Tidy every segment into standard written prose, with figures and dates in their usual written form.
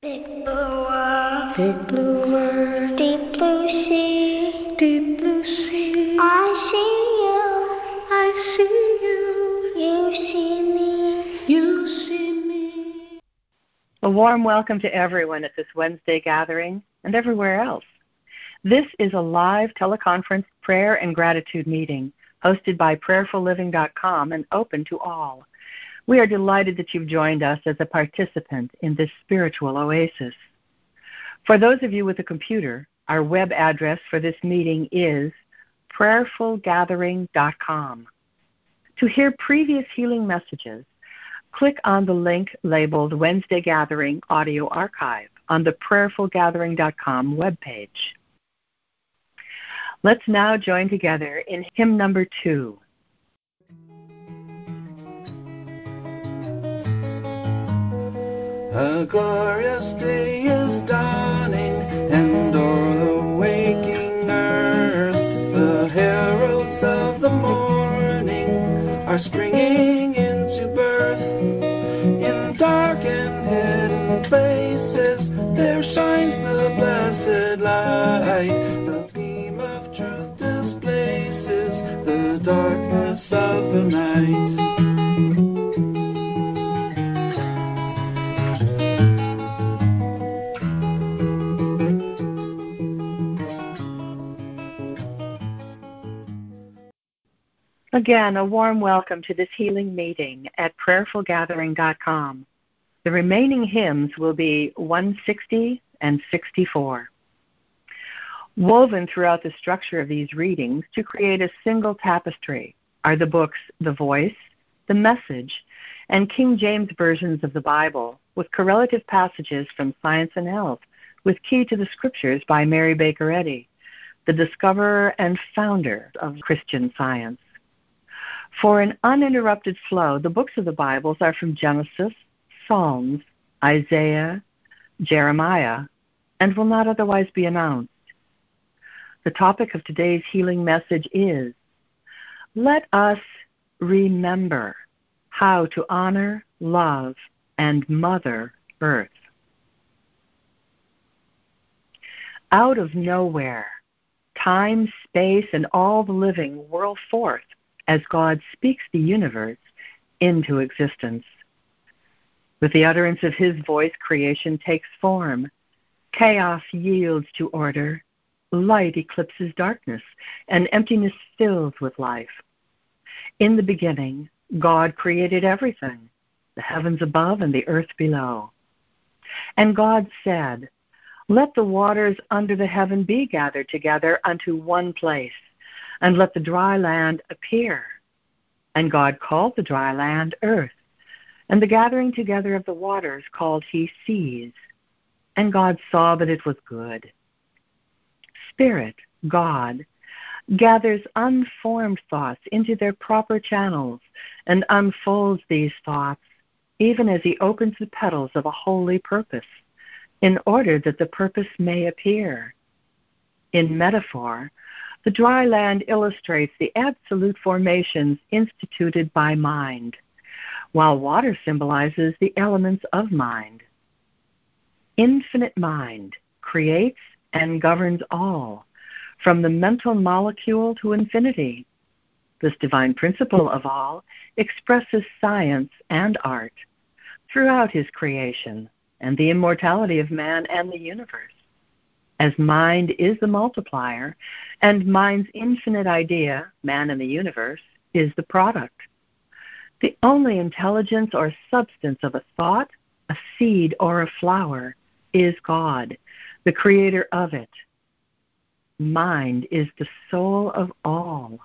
Big blue world, deep blue sea, I see you, you see me. A warm welcome to everyone at this Wednesday gathering and everywhere else. This is a live teleconference prayer and gratitude meeting hosted by prayerfulliving.com and open to all. We are delighted that you've joined us as a participant in this spiritual oasis. For those of you with a computer, our web address for this meeting is prayerfullgathering.com. To hear previous healing messages, click on the link labeled Wednesday Gathering Audio Archive on the prayerfullgathering.com webpage. Let's now join together in hymn number 2. A glorious day is dawning, and o'er the waking earth the heralds of the morning are springing into birth. In dark and hidden places there shines the blessed light. The beam of truth displaces the darkness of the night. Again, a warm welcome to this healing meeting at prayerfullgathering.com. The remaining hymns will be 160 and 64. Woven throughout the structure of these readings to create a single tapestry are the books The Voice, The Message, and King James versions of the Bible, with correlative passages from Science and Health, with Key to the Scriptures by Mary Baker Eddy, the discoverer and founder of Christian Science. For an uninterrupted flow, the books of the Bibles are from Genesis, Psalms, Isaiah, Jeremiah, and will not otherwise be announced. The topic of today's healing message is, let us remember how to honor, love, and mother Earth. Out of nowhere, time, space, and all the living whirl forth as God speaks the universe into existence. With the utterance of his voice, creation takes form. Chaos yields to order. Light eclipses darkness, and emptiness fills with life. In the beginning, God created everything, the heavens above and the earth below. And God said, let the waters under the heaven be gathered together unto one place, and let the dry land appear. And God called the dry land earth, and the gathering together of the waters called he seas. And God saw that it was good. Spirit, God, gathers unformed thoughts into their proper channels and unfolds these thoughts, even as he opens the petals of a holy purpose, in order that the purpose may appear. In metaphor, the dry land illustrates the absolute formations instituted by mind, while water symbolizes the elements of mind. Infinite mind creates and governs all, from the mental molecule to infinity. This divine principle of all expresses science and art throughout his creation and the immortality of man and the universe. As mind is the multiplier, and mind's infinite idea, man and the universe, is the product. The only intelligence or substance of a thought, a seed, or a flower is God, the creator of it. Mind is the soul of all.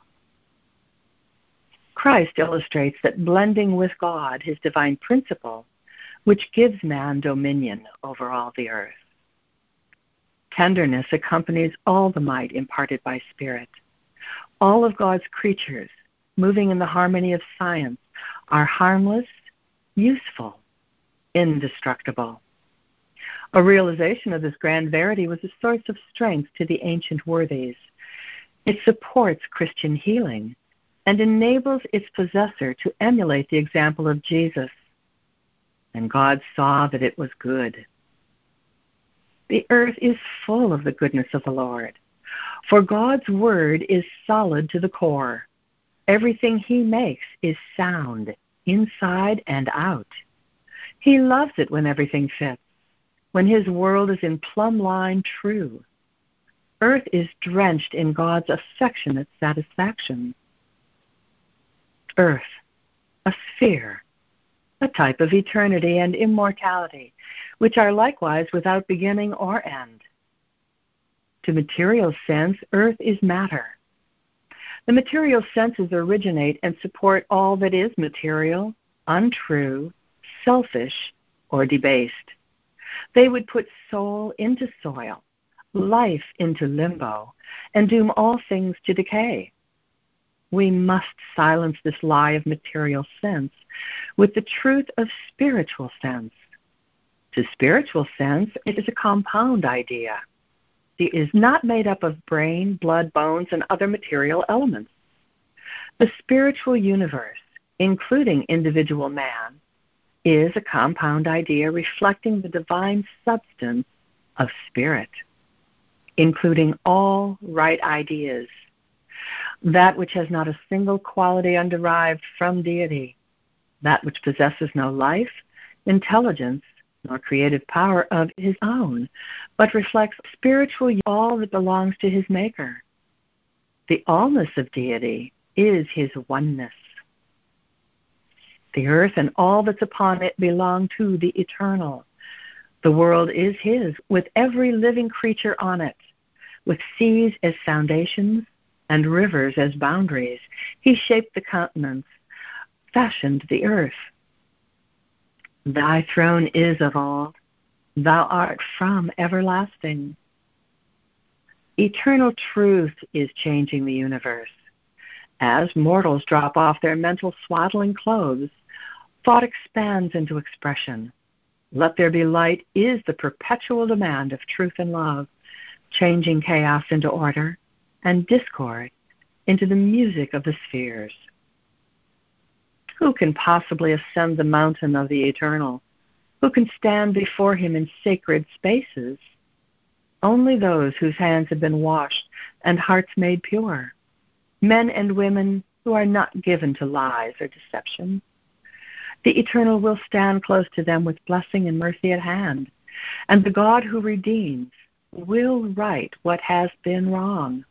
Christ illustrates that blending with God, his divine principle, which gives man dominion over all the earth. Tenderness accompanies all the might imparted by Spirit. All of God's creatures, moving in the harmony of science, are harmless, useful, indestructible. A realization of this grand verity was a source of strength to the ancient worthies. It supports Christian healing and enables its possessor to emulate the example of Jesus. And God saw that it was good. The earth is full of the goodness of the Lord. For God's word is solid to the core. Everything he makes is sound, inside and out. He loves it when everything fits, when his world is in plumb line true. Earth is drenched in God's affectionate satisfaction. Earth, a sphere, a type of eternity and immortality, which are likewise without beginning or end. To material sense, earth is matter. The material senses originate and support all that is material, untrue, selfish, or debased. They would put soul into soil, life into limbo, and doom all things to decay. We must silence this lie of material sense with the truth of spiritual sense. To spiritual sense, it is a compound idea. It is not made up of brain, blood, bones, and other material elements. The spiritual universe, including individual man, is a compound idea reflecting the divine substance of spirit, including all right ideas, that which has not a single quality underived from deity, that which possesses no life, intelligence, nor creative power of his own, but reflects spiritual all that belongs to his maker. The allness of deity is his oneness. The earth and all that's upon it belong to the eternal. The world is his, with every living creature on it, with seas as foundations and rivers as boundaries. He shaped the continents, fashioned the earth. Thy throne is of all. Thou art from everlasting. Eternal truth is changing the universe. As mortals drop off their mental swaddling clothes, thought expands into expression. Let there be light is the perpetual demand of truth and love, changing chaos into order and discord into the music of the spheres. Who can possibly ascend the mountain of the eternal? Who can stand before him in sacred spaces? Only those whose hands have been washed and hearts made pure. Men and women who are not given to lies or deception. The eternal will stand close to them with blessing and mercy at hand, and the God who redeems will right what has been wrong.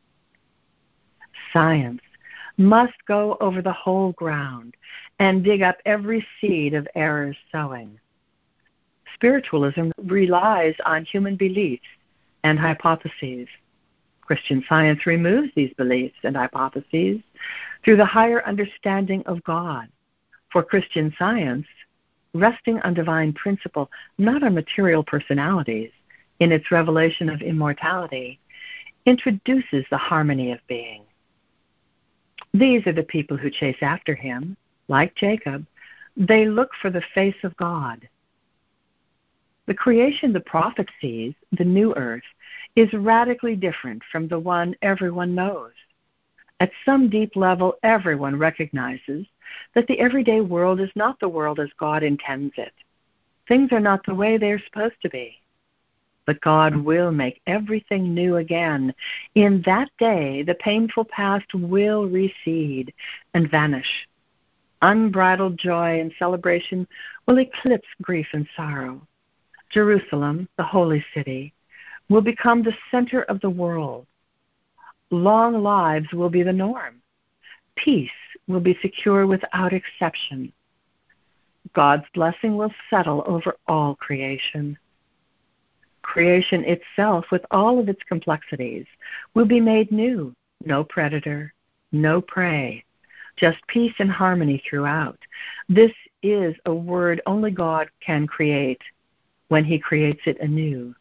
Science must go over the whole ground and dig up every seed of error's sowing. Spiritualism relies on human beliefs and hypotheses. Christian Science removes these beliefs and hypotheses through the higher understanding of God. For Christian Science, resting on divine principle, not on material personalities, in its revelation of immortality, introduces the harmony of being. These are the people who chase after him. Like Jacob, they look for the face of God. The creation the prophet sees, the new earth, is radically different from the one everyone knows. At some deep level, everyone recognizes that the everyday world is not the world as God intends it. Things are not the way they're supposed to be. But God will make everything new again. In that day, the painful past will recede and vanish. Unbridled joy and celebration will eclipse grief and sorrow. Jerusalem, the holy city, will become the center of the world. Long lives will be the norm. Peace will be secure without exception. God's blessing will settle over all creation. Creation itself, with all of its complexities, will be made new. No predator, no prey, just peace and harmony throughout. This is a word only God can create when he creates it anew.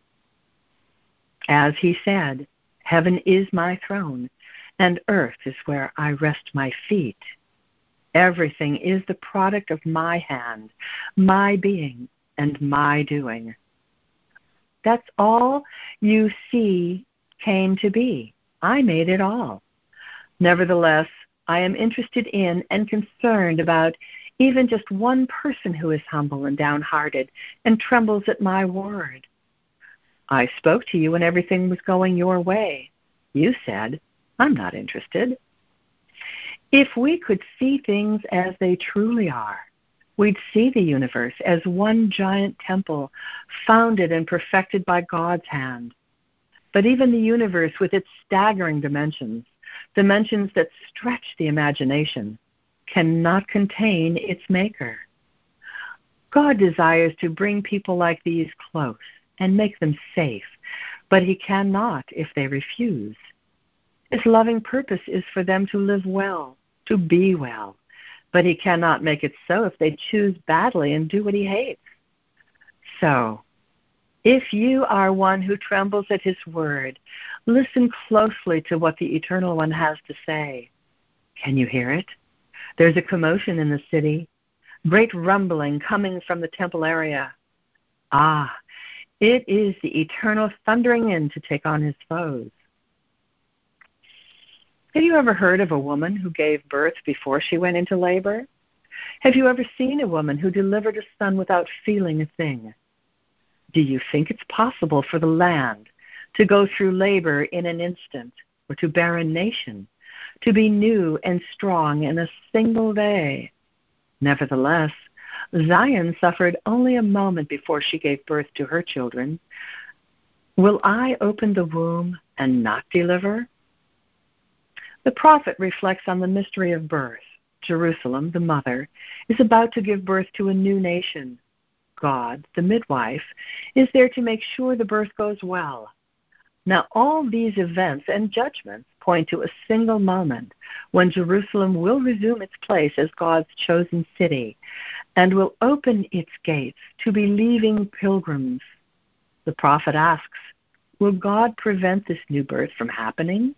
As he said, heaven is my throne, and earth is where I rest my feet. Everything is the product of my hand, my being, and my doing. That's all you see came to be. I made it all. Nevertheless, I am interested in and concerned about even just one person who is humble and downhearted and trembles at my word. I spoke to you when everything was going your way. You said, I'm not interested. If we could see things as they truly are, we'd see the universe as one giant temple founded and perfected by God's hand. But even the universe, with its staggering dimensions that stretch the imagination, cannot contain its maker. God desires to bring people like these close and make them safe, but he cannot if they refuse. His loving purpose is for them to live well, to be well, but he cannot make it so if they choose badly and do what he hates. So, if you are one who trembles at his word, listen closely to what the Eternal One has to say. Can you hear it? There's a commotion in the city, great rumbling coming from the temple area. Ah, it is the Eternal thundering in to take on his foes. Have you ever heard of a woman who gave birth before she went into labor? Have you ever seen a woman who delivered a son without feeling a thing? Do you think it's possible for the land to go through labor in an instant, or to bear a nation, to be new and strong in a single day? Nevertheless, Zion suffered only a moment before she gave birth to her children. Will I open the womb and not deliver? The prophet reflects on the mystery of birth. Jerusalem, the mother, is about to give birth to a new nation. God, the midwife, is there to make sure the birth goes well. Now, all these events and judgments point to a single moment when Jerusalem will resume its place as God's chosen city and will open its gates to believing pilgrims. The prophet asks, will God prevent this new birth from happening?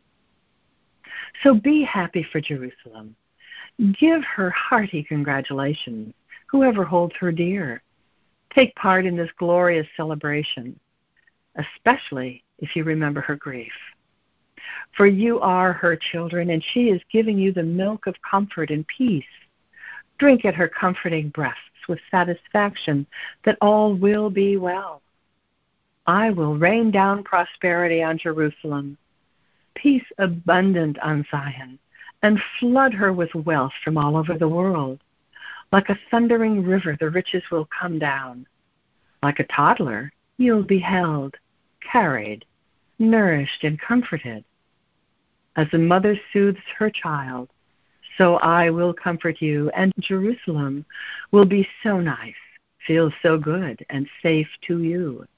So be happy for Jerusalem. Give her hearty congratulations, whoever holds her dear. Take part in this glorious celebration, especially if you remember her grief. For you are her children, and she is giving you the milk of comfort and peace. Drink at her comforting breasts with satisfaction that all will be well. I will rain down prosperity on Jerusalem, peace abundant on Zion, and flood her with wealth from all over the world. Like a thundering river, the riches will come down. Like a toddler, you'll be held, carried, nourished, and comforted. As a mother soothes her child, so I will comfort you, and Jerusalem will be so nice, feel so good, and safe to you.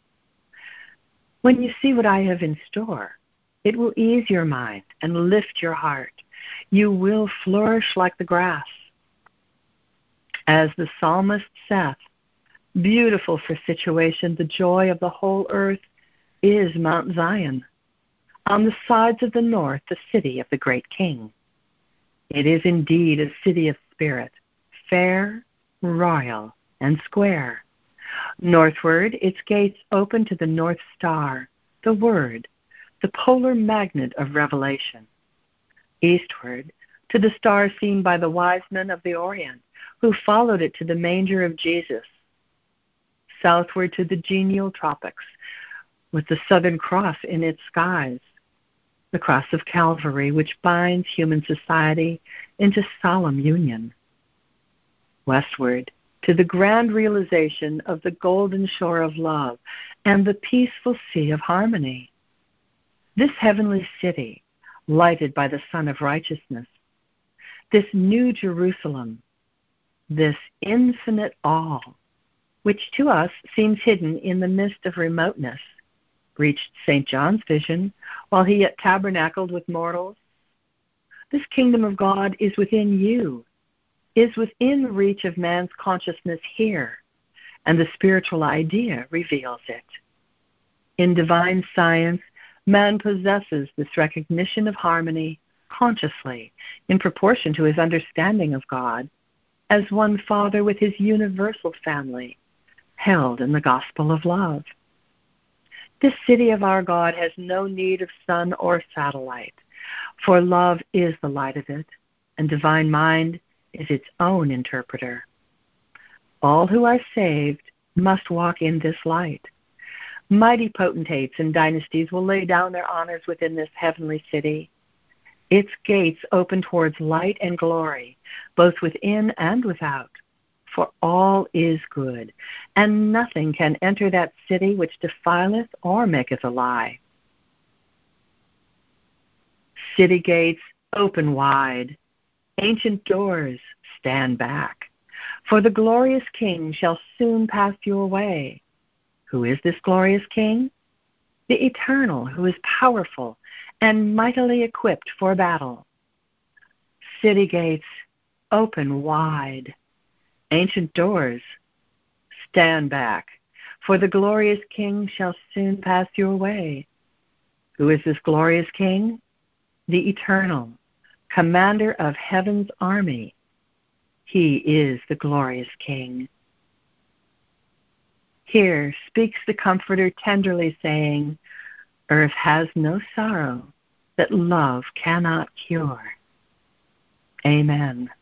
When you see what I have in store, it will ease your mind and lift your heart. You will flourish like the grass. As the psalmist saith, beautiful for situation, the joy of the whole earth is Mount Zion. On the sides of the north, the city of the great King. It is indeed a city of spirit, fair, royal, and square. Northward, its gates open to the North Star, the Word, the polar magnet of revelation. Eastward, to the star seen by the wise men of the Orient, who followed it to the manger of Jesus. Southward to the genial tropics, with the Southern Cross in its skies, the cross of Calvary, which binds human society into solemn union. Westward, to the grand realization of the golden shore of love and the peaceful sea of harmony. This heavenly city, lighted by the sun of righteousness, this new Jerusalem, this infinite all, which to us seems hidden in the midst of remoteness, reached St. John's vision while he yet tabernacled with mortals. This kingdom of God is within you, is within reach of man's consciousness here, and the spiritual idea reveals it. In divine science, man possesses this recognition of harmony consciously in proportion to his understanding of God as one Father with his universal family, held in the gospel of love. This city of our God has no need of sun or satellite, for love is the light of it, and divine mind is its own interpreter. All who are saved must walk in this light. Mighty potentates and dynasties will lay down their honors within this heavenly city. Its gates open towards light and glory, both within and without. For all is good, and nothing can enter that city which defileth or maketh a lie. City gates open wide, ancient doors stand back, for the glorious King shall soon pass your way. Who is this glorious King? The Eternal, who is powerful and mightily equipped for battle. City gates open wide, ancient doors stand back, for the glorious King shall soon pass your way. Who is this glorious King? The Eternal, commander of heaven's army. He is the glorious King. Here speaks the Comforter tenderly, saying, Earth has no sorrow that love cannot cure. Amen.